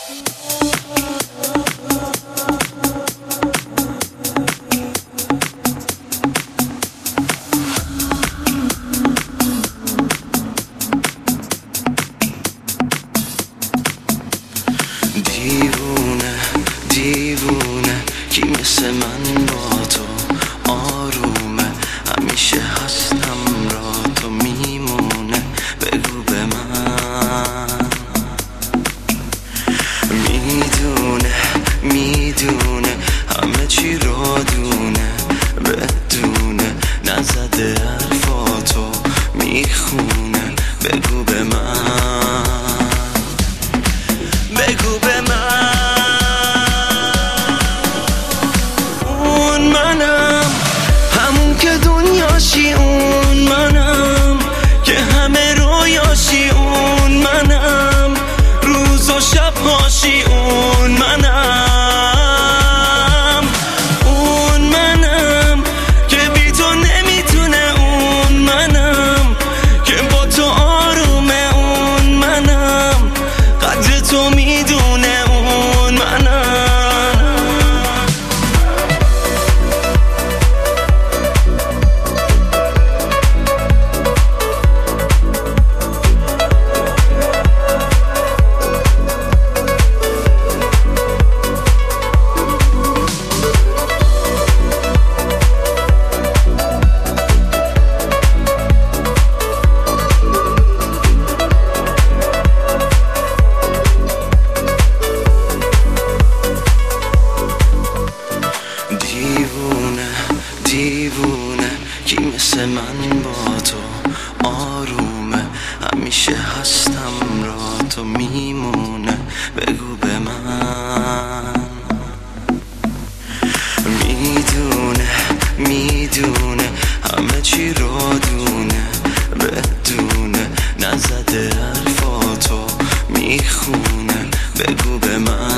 دیوونه دیوونه کی مثل من با تو آرومه، همیشه هستم را تو میمونه. بگو به من میدونه میدونه همه چی را دونه، بدونه نزده حرفاتو میخونه. بگو به من بگو به من اون منم، همون که دنیاشی اون منم، که همه رویاشی اون منم، روز و شبهاشی اون منم. اون منم که بی تو نمیتونه، اون منم که با تو آرومه، اون منم قدر تو میدونه، اون منم. دیوونه دیوونه کی مثل من با تو آرومه، همیشه هستم را تو میمونه. بگو به من میدونه میدونه همه چی را دونه، بدونه نزده حرفاتو میخونه. بگو به من